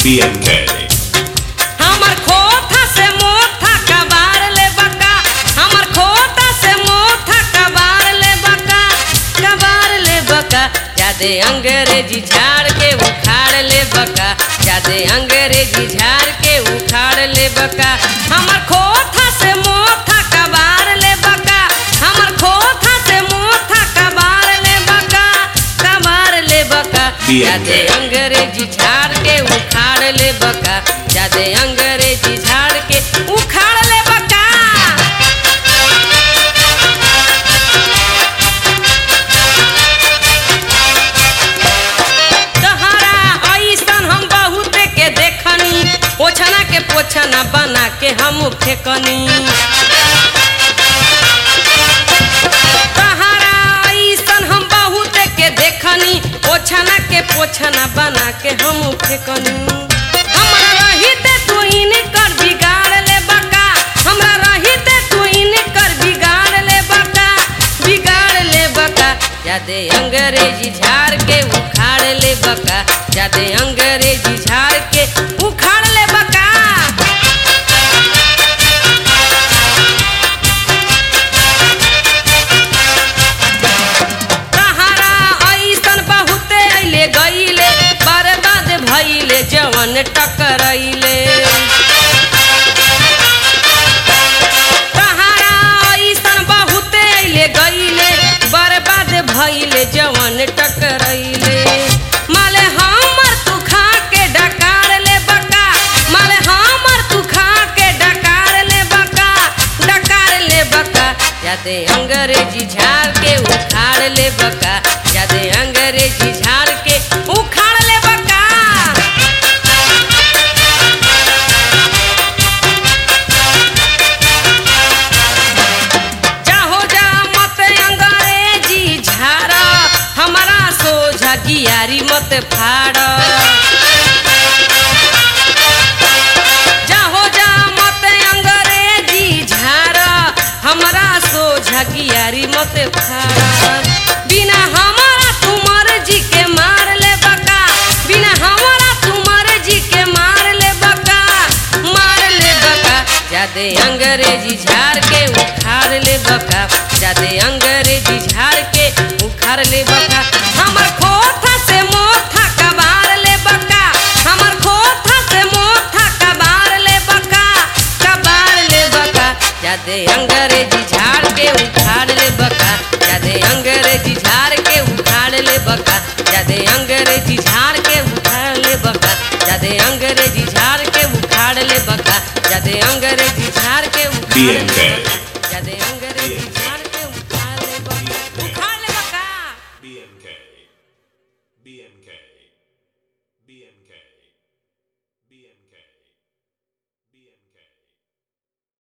BNK हमर खोथा से मोथा कबार ले बका हमर खोथा से मोथा कबार ले बका जादे अंग्रेजी झाड़ के उखाड़ ले बका जादे अंग्रेजी झाड़ के उखाड़ ले बका हमर खोथा से मोथा कबार ले बका हमर खोथा से मोथा कबार ले बका जादे अंग्रेजी झाड़ के उखाड़ ले बका जादे अंग्रेजी झाड़ के उखाड़ ले बका तहरा ऐसन हम बहुत के देखनी ओछना के पोछना बना के हम फेंकनी तहरा ऐसन हम बहुत के देखनी ओछना के पोछना बना के हम फेंकनी हमरा रहिते तू इनकर बिगाड़ ले बका हमरा रहिते तू इनकर बिगाड़ ले बका जादे अंग्रेजी झाड़ के उखाड़ ले बका जादे अंग्रेजी झाड़ के उखाड़ ले बका तहरा ऐसन बहुते अइले गइले बर्बाद भइले जवन टकरइले तहरा ऐसन बहुते अइले गइले बर्बाद भइले जवन टकरइले माले हमर तू खा के डकार ले बका माले हमर तू खा के डकार ले बका जादे अंग्रेजी झाड़ के उखाड़ ले बका जादे अंग्रेजी झाड़ के उखाड़ ले बका जाहो जा मत अंग्रेजी झाड़ हमारा सोझा गियारी मत फाड़ जाहो जा मत अंग्रेजी झाड़ हमारा सोझा गियारी मत फाड़ बिना हमारा तुमर जी के मार ले बका बिना हमारा तुमर जी के मार ले बका जादे अंग्रेजी झाड़ के उखाड़ ले बका जादे अंग्रेजी झाड़ के उखाड़ ले बका हमर खोथा से मोथा कबार ले बका हमर खोथा से मोथा कबार ले बका जादे अंग्रेजी झाड़ के उखाड़ ले बका जादे अंग्रेजी झाड़ के उखाड़ ले बका जादे अंग्रेजी झाड़ के उखाड़ ले बका जादे अंग्रेजी झाड़ के उखाड़ ले बका जादे अंग्रेजी झाड़ के उखाड़ ले बका जादे अंग्रेजी झाड़ के उखाड़ ले बका BNK